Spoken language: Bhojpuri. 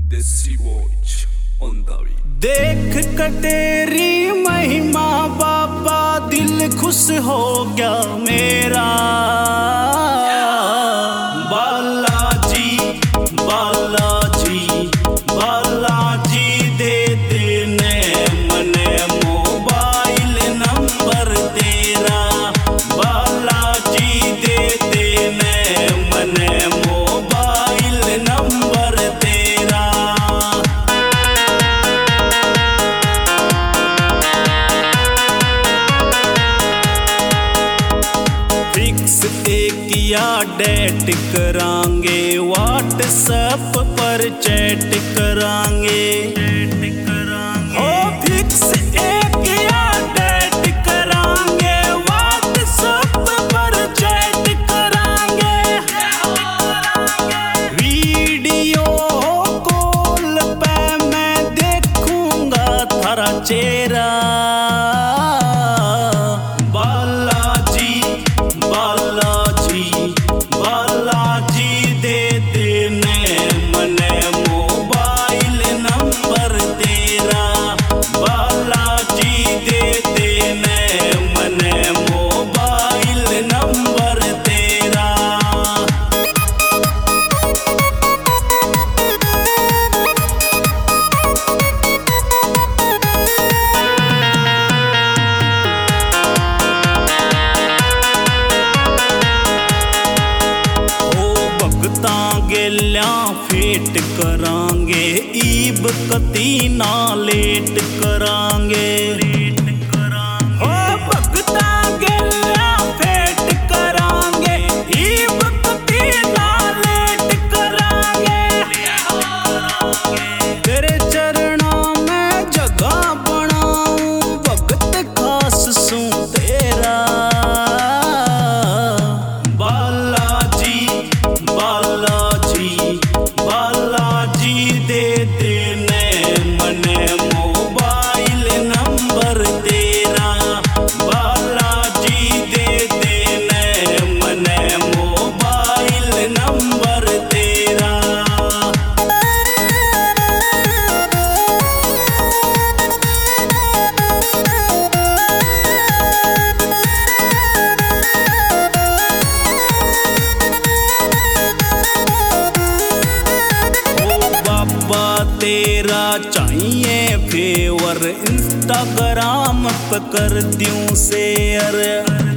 देसी वॉच ऑन द वे। देख कर तेरी महिमा बाबा दिल खुश हो गया मेरा। बालाजी बालाजी बालाजी दे देने मने मोबाइल नंबर तेरा। बालाजी दे देने मने मोबाइल नंबर तेरा। फिक्स एक या डेट करांगे, व्हाट्सएप पर चैट करांगे। हो फिक्स एक या डेट करांगे, व्हाट्सएप पर चैट करांगे। वीडियो कॉल पे मैं देखूंगा थारा चेहरा। बालाजी बालाजी दे देने मने मोबाइल नंबर तेरा। बालाजी दे देने मने मोबाइल नंबर तेरा। गेल्या फेट करांगे, ईब कती ना लेट करांगे। हो भगता गेल्या फेट करांगे, ईब कती ना लेट करांगे। तेरे चरणों में जगह बनाऊं, भगत खास सूं तेरा। बालाजी बालाजी बालाजी दे देने मने मोबाइल नंबर तेरा। बालाजी दे देने मने मोबाइल नंबर तेरा। तेरा चाहिए फेवर, इंस्टाग्राम पे कर दूं शेयर।